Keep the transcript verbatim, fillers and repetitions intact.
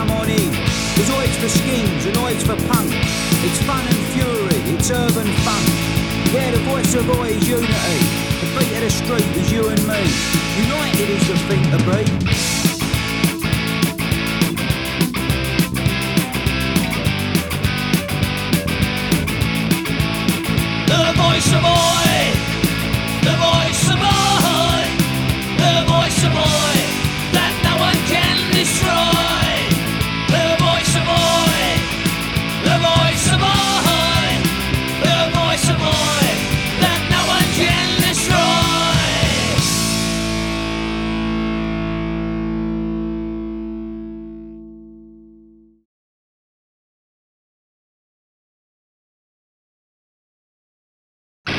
come on in. There's oids for skins and oids for punk. It's fun and fury, it's urban fun. Yeah, the voice of oi is unity. The beat of the street is you and me. United is the thing to be.